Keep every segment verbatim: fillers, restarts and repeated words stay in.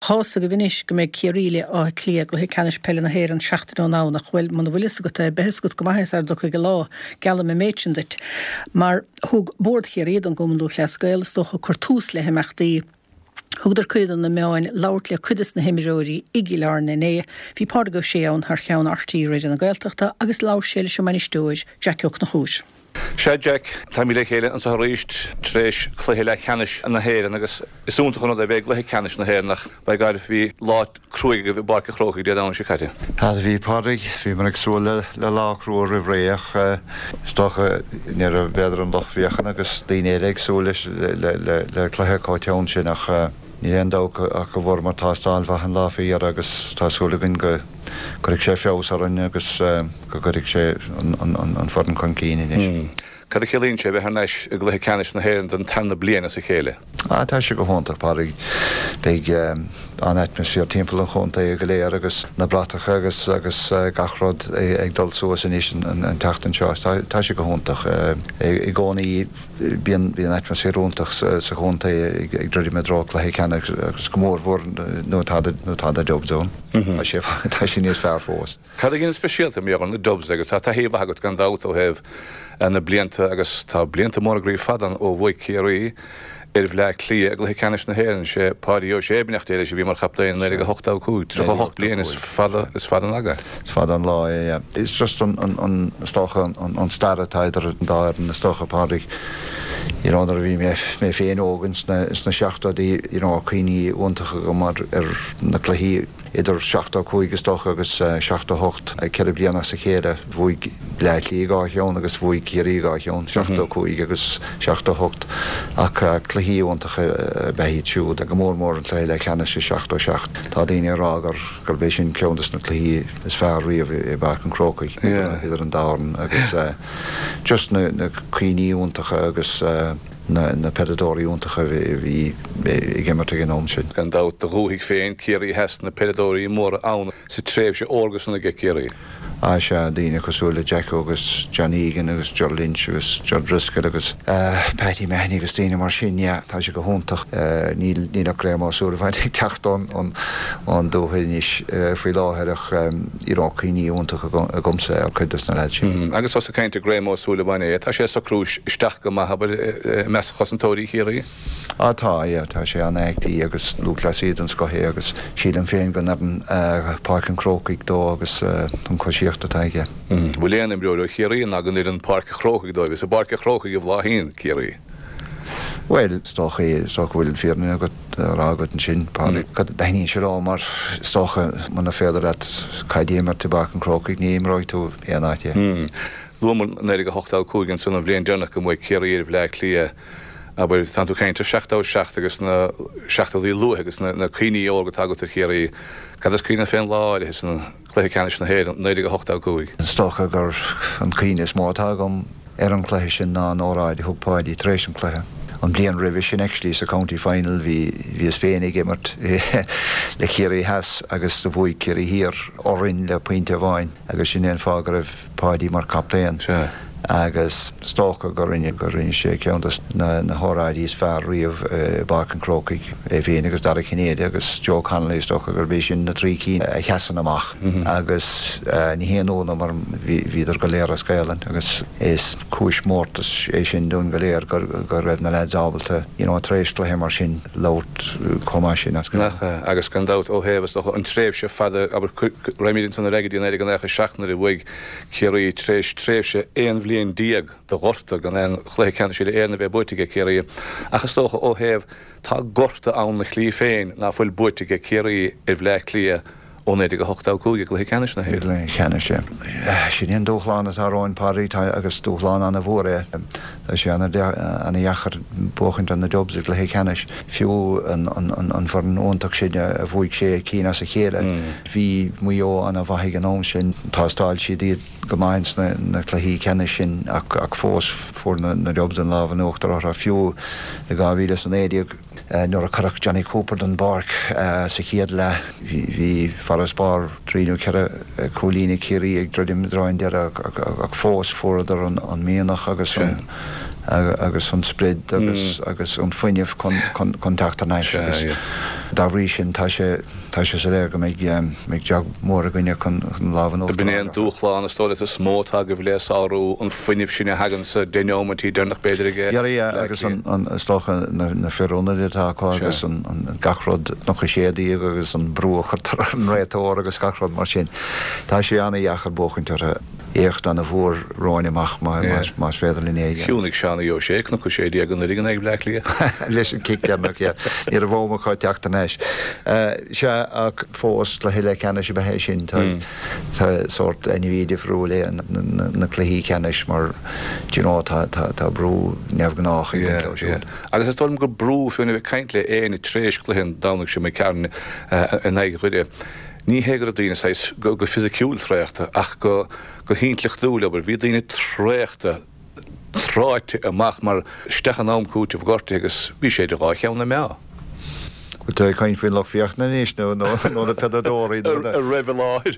hása go bhinis go méid ciaríle á clíag le canis pelle na héir an seachtain ná nach bhfuil man bhfuil go behes go go maithas ar do go lá geala me méidsin dit. Mar thug bord chiaríad an gomanú leascail stocha cortús le heimachtaí Hugdar cuidan na meáin lauert le cuidas na himiróí igi lárna né, hí páda go sé an th cheann artíí réidir na gailteachta agus lá séile se man istóis Jackioch na chúis. Se Jack tá mí le chéile an sa ríist tréis chluhé le cheannis an na héan agus isúnta chun a bheith le cheannis na héannach ba gaiir bhí láit cruige bh barca chróchaí de an se chaite. Tá bhí pádraigh bhí man agsúla le lácrú rihréach stocha ní a bhéidir an dochbhíochan agus daine agsúla le chluthe cáiteann sin nach ní endá a go bhór mar tástáil bheithan láfaí ar agus tásúla gin go chuigh sé feos ar agus go chuigh sé an fordan chun cíine is. Cad a chéíonn sé bheith neis a gluthe ceannis na héann don tanna bliana sa chéile. Á tá sé go hántaach pádraigh beag an atmosfér timppla an chunta go léir agus na bratacha agus agus gachrod ag dul suas in an teachtain seo. Tá sé go hántaach i gcónaí bíon an atmosfér úntaach sa chunta ag druirí me drá le ceanna agus go mór bhór nó tá a jobzón. Tá sé níos fearr fós. Cad a gin speisialta mé an na jobs agus tá tá héh agat gan dát ó heh na blianta agus tá blianta mór grí fadan ó bhhaid céirí ar bh le clí a le ceannis na héann sé páí ó sé ébenecht éile sé bhí mar chaptaíon le go hochtá cú tro hocht blion is fada is fadan aga. Fad an lá is just an stocha an starataidir an dáir na stocha pádraigh. You know, bhí mé féin ógans is na seachta chuoine úntacha go mar ar na chluí idir seachta chuigus stocha agus seachta hocht ag ceir bliana sa chéire bhuaig leithlí gáithún agus bhuaig céirí gáithún seachta chuig agus seachta hocht ach chluí úntacha beithí siúd a go mór mór an lé le cheanna sé seachta seacht. Tá daoine rágar gur bééis sin ceantas na chluí is fearr riamh i b an crocaigh idir an dáran agus just na chuoine úntacha agus na na pedadóí úntacha bhí i gimmarta gnóm sin. Gan dát do rúigh féin céirí heas na pedadóí mór ann sa tréimh sé ógus na go céirí. Á se daoine cosúla Jack agus John Egan agus John Lynch agus John Driscoll agus Patty Mahoney agus daoine mar sin tá sé go húntaach níl nach réimásúla bhaid ag teachtán an dóhaníis faoi láthaireach iráchaoí úntacha a gomsa ar chuidas na leid sin. Agus os a caiinte gréim ásúla bhaine, tá sé sa cruúis isteach go maithe mes chosantóirí chéirí? Á tá tá sé an éagtaí agus lúglaíad an scothé agus siad an féin go an Park an Crocaigh dó agus an cosíochtta taige. Bhfuil léanam breú chéirí a gan an Park Crocaigh dó, gus a Park Crocaigh go bhláthín chéirí. Well, stocha é stocha bhfuil fearna agat rágat an sin pádraigh. Daoíonn sé rá mar stocha muna féidir at caidémar te Park an Crocaigh ní imráid tú éanáite. Lúmar néir go hochtá cúgan sanna bblion deannach go mbeidh céirí ar bhle clia aber tanú chéintear seachtá seacht agus na seachtaí lu agus na cuoine óga agat ar chéirí. Cad is cuoine féin láide is na chluiche ceannis na héad néir go hochtá cúig. Stocha gur an cuoine is mátá gom ar an chluiche sin ná an óráid thugpáidí trééis an chluiche. An blian rih sin actually sa county final hí is féinnig immert le chéirí heas agus do bhuaig céirí hir orrin le puinte bháin agus sin éon fágur raibh páidí mar captaíon. Agus stocha go rinne go rinne sé ceantas na háráidí is fearr riamh Park an Crocaigh é bhíon agus dar chinnéide agus Joe Connolly stocha gur bhí sin na trí cí cheasan amach agus ní héanúna mar bhíidir go léir a scéalan agus is cúis mórtas é sin dún go léir gur raibh na leid ábalta tréis le mar sin lát comá sin agus gan dát ó héhas an tréimh se fada aber réimiidn san regadí éidir gan écha seachnar i bhuaig céirí tréis tréimh se éon bblion diaag do gorta gan an chluiche ceanna siad éarna bheith buirteige céirí. Achas tócha ó héamh tá gorta ann na clí féin ná fuil buirteige céirí ar bhle clia ónéidir go hochtá cúige le ceannis na héad. Le cheanna sé. Sin éon dúchláán aráin páirí agus dúchláán anna bhór Tá sé anna dheachar buchant an na jobs le cheannis fiú an bhar óntaach sin a bhuaig sé cína sa chéile. Bhí muo anna bhaigh an ón sin tástáil siad iad go mains na chluí ceanna sin ach fós fuór na jobs an láh an uachtar a fiú le gáhíle san éideag nuair a carach Johnny Cooper don Bark sa chéad le hí faras bar tríú ceire cholína céirí ag druidim dráin dear ach fós fuórdar an míonach agus agus an spread agus agus an foiineh contact an éis. dá rí sin tá sé tá sé sé go méid méid deag mór a gine chun láhan ó. Bin éon dúchláán sto a smótá go bhléas áú an funineh sinna hagan sa déomatí dernach beidir aige. Jaí agus an stocha na feróna tá agus an gachrod nach sédaí agus an brúchar an réitó agus gachrod mar sin. Tá sé anna dheachar bóchaintar écht an a bhór ráinneach más féidir in éige. Siúnig seanna jo sé nach chu sédí an rigan ag bleilia. Leis an kicceannach ar a bhómachá teachtanéis. Se ach fós le hiile ceanne sé behééis sin tá sort inhíidir fróla na chluí ceannis mar tá brú neamhgnáach. Agus is tom gur brú fiúna bh caiint le éana trééis chluhinn dánach sem mé cearne in éige chuide. Ní hégur a dtíine sais go go fysiciúil tréachta ach go go híntlicht dúla, aber bhí dtíine tréachta tráite amach mar stechan námcúte bh gorta agus bhí sé de rá cheanna mea. Tá caiin fin le fiocht na níos nó nó a pedadóí a réhláid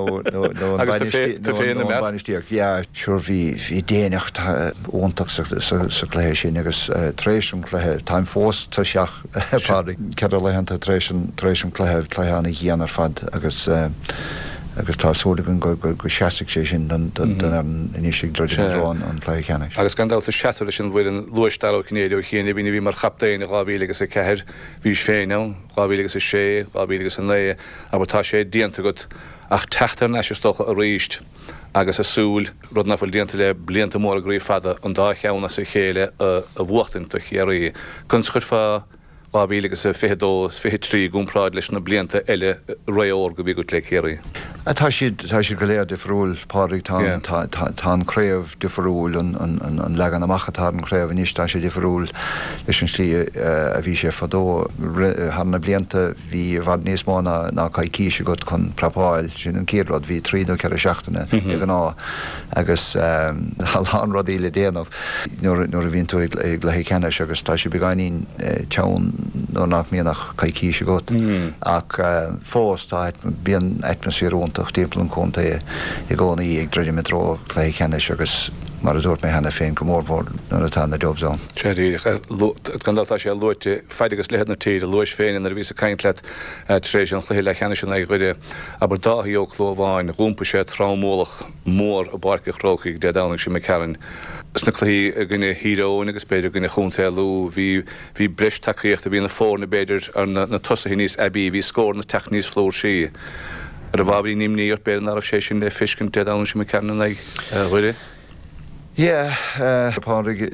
nótíach siúr bhí hí déanacht óntaach sa lééis sin agus tréisiom chluthe táim fós tá seach pádaigh ce lehananta tréisiom chluthe chlutheanna dhéanaar fad agus agus tá sólagan go go seaigh sé sin don an iníigh droidirráin an lé cheanna. Agus gandálta seaar sin bhfuil an luistáil cnéidir chéana bhína bhí mar chaptaín a gábhílagus a ceir bhís féinám, gábhílagus a sé, gábhílagus an lé, aber tá sé díanta go ach teachtar na stocha a ríist agus a súl rud nafuil díanta le blianta mór a gríí fada an dá cheanna sa chéile a bhachtainta chéirí. Chun chuir fá gábhílagus a fidó fi trí gúnráid leis na blianta eile réor go bhí go le chéirí. Tá siad tá siad go léir difriúil páraigh táncréamh difriúil an legan amachchatá an créamh níos tá sé difriúil leis an slí a bhí sé fadó harna blianta bhí bhd níos mána ná caiicíise go chun prapáil sin an cíirrad bhí tríú ce seachtainna ag an á agus hallán rud íle déanamh nuair a bhíonn tú ag le cenne agus tá sé begáinín teann nó nach míonach caiicíise go ach fós tá bíon atmosfér típlan chunta i gcóna í ag dreidir metró lé cheanne agus mar a dúirt mé hena féin go mórbór nó a tána jobzón. Séí gandátá sé luite feidigus lehead na tíad a luis féin ar vís a caiintlet trééis an chluhé le cheanne sin ag chuide, aber dáí ó chlóháin rúmpa sé trámólach mór a barca chróchaigh de dáning sin me cean. Is na chluí a gine híróin agus beidir gine chuntaú hí hí bris takeíocht a bhí na fórna beidir ar na tosa níos ebí hí scór na techníos flór sí. Ar a bhhabhí nímní ar beir nar sé sin le fiscin de dána sem me ceanna ag chuide? Ié, páraigh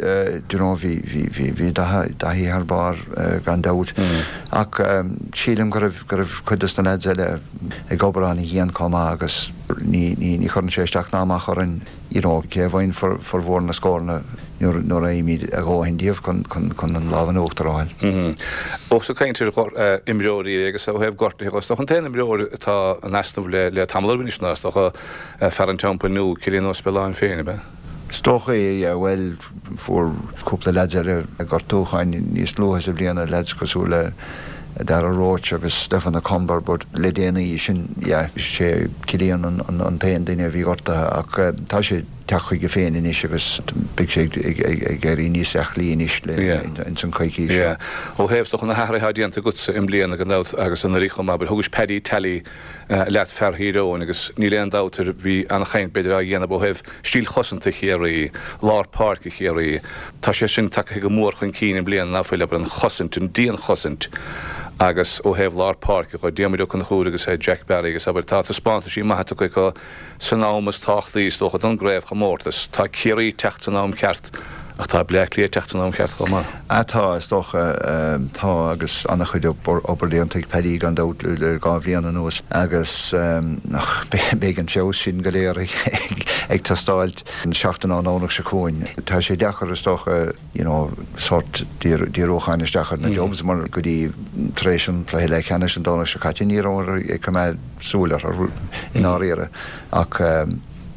bhí dahí ar bar gan dát ach sílim go raibh chuidas na leid eile ag gobarán i dhéan comá agus ní chun séisteach náach churin cé bhain for bhór na scórna nóair a imíad a gáhindíomh chun an láhan óachtarráil. Ó sa caiintear imreoirí agus ó hebh gorta agus an téana imreoir atá an eastamh le tamlarbínis ná a fer an teampa nó cilíon ó speáin féinine be. Stocha é bhfuil fuór cúpla leidir a gortúchain níos luchas a blianana leid cosúla dar a róit agus Stefan a Combar bud le déanaí sin sé cilíon an taon daine bhí gorta ach tá sé teach go féin inis agus big sé ag géirí níos eachlíonis le in san caiicí. Ó héhstoch na hathraíanta go im bliana an dát agus an ríchom aber thugus pedí talí leat ferhíróin agus ní leon dátar bhí an chaint beidir a dhéanana b hebh stíl chosanta chéirí, lár páirca chéirí, tá sé sin take go mór chun cín blian náfuil an chosint an díon chosint. agus ó hebh lár park go déimiú chun chuúra agus é Jack Barry agus aber tá spáanta sí maithe go go sannámas táchtaí tócha an gréibh chamórtas tá céirí techt san nám ceart ach tá bleiclí techt san nám ceart go má. Atá is tócha tá agus annach chuid opíontaigh pedí an dát le gá bhíanana nuas agus nach bé an seo sin go léir ag tastáilt an seachtain an ánach se cóin. Tá sé dechar is tócha sort dírócháin is dechar na jobs mar go dtí tréisian le le cheanne an dána se caiitíníar ag go méid súlar in áíire ach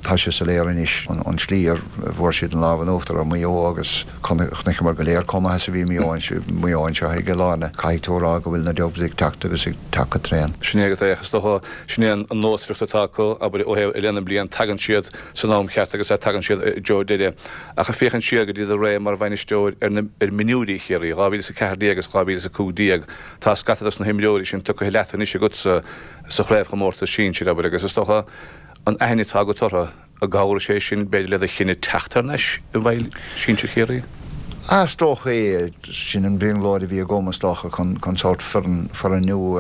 tá sé sa léir inis an slír bhór siad an láhan óachtar a mó agus chunig mar go léir comma sa bhí míáin muáin se go lána caiitórá go bhfuil na deobsigh teachta agus ag take tréan. Sinnégus échas do sinné an nósfrichtta taco a bud ó heh lenne blion tagan siad san nám cheart agus a tagan siad Jo diide a chu féchan siad go dtí a ré mar bhainisteir ar minúí chéirí rábhí sa cehardí agus rábhí sa cúdíag tá scatadas na himleorí sin tu go letan is go sa chréibh go mórta sin si a agus is stocha an aithní tá go torra a gáir sé sin beidir le a chinine teachtarneis a bhil sin se chéirí. A stoch é sin an bring láid a bhí a gomastácha chun sort for an nu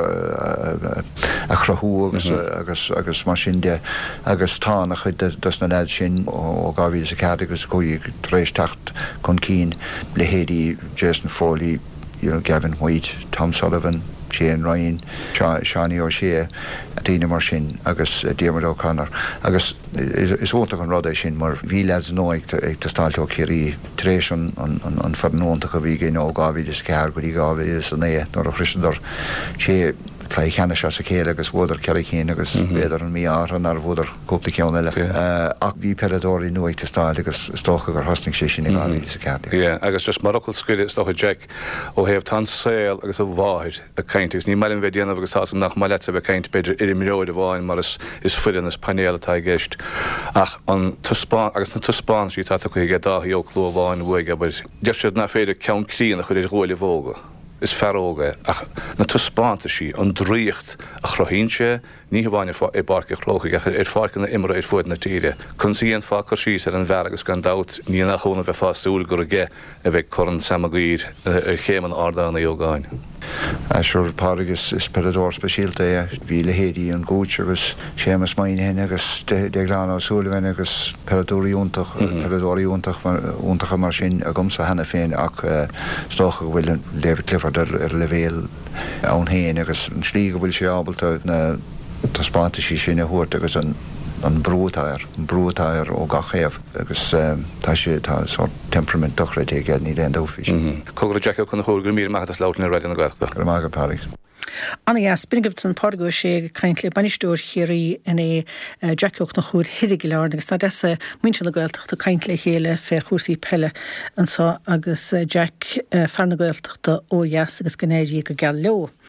a chrathú agus agus agus mar sin de agus tá a chud dus na leid sin ó gáhí a cad agus goí rééis techt chun cín le héadí Jason Foley, you know, Gavin White, Tom Sullivan, Shane Ryan, Shani O'Shea, a tíine mar sin agus Diarmid O'Connor. Agus is óntaach an rud é sin mar bhí leads nó ag tá stáilteach chéirí tréis an farnóntaach a bhí gé nó gáhí is cear go dtí gáhí is an é nó a chrisidar sé Tá cheanna se sa chéile agus bhdar ceir chéine agus bhéidir an míar an ar bhdar cópla ceann eile. Ach bhí pedadóí nuaigh tá stáil agus stocha gur hosting sé sin gáí sa ceartí. Ié, agus just marachil scuide stocha Jack ó héobh tan saoil agus a bháid a caiintegus. Ní mailin bheith déanamh agus tásam nach mai leta bheith caiint beidir idir millióid a bháin mar is fuidan is panéal atá gceist. Ach an tuspáin agus na tuspáin sí tá chu ige dá ó clú bháin bhuaige, bud deir siad na féidir ceann crían a chud idir ghóil bhóga. Is feróga ach na tuspáanta sí an dríocht a chrohínse ní bhhaine é barca chlócha ar fácin na imra ar fuid na tíre. Chun síon fácar síos ar an bhar agus gan dat ní nach chuna bheith fástúil gur ige a bheith chun samagaír ar chéman ardána ógáin. Seir páragus is pedadór speisialta é bhí le héadí an gúte agus sémas main hen agus deagláán súlahain agus pedadóíúntaach pedadóíúntaach úntacha mar sin a gomsa hena féin ach stocha bhfuil léh clifar ar levéal an héin agus an slí go bhfuil sé ábalta na taspáanta sí sin a thuirt agus an an brútáir, brútáir ó gachéamh agus tá sé tá sort temperament dochra é géad ní réon dófis. Cogur Jack chun thugur mí maitas látain ar réidir na gachta. Gur mága páric. Anna gas bringibh san pargo sé caiintle banistúir chéirí in é Jackoch na chúd hidig leir agus tá desa muinte na gailteachta caiintle chéile fé chúsaí pelle an sa agus Jack farna gailteachta ó jas agus gnéidí go geall leo.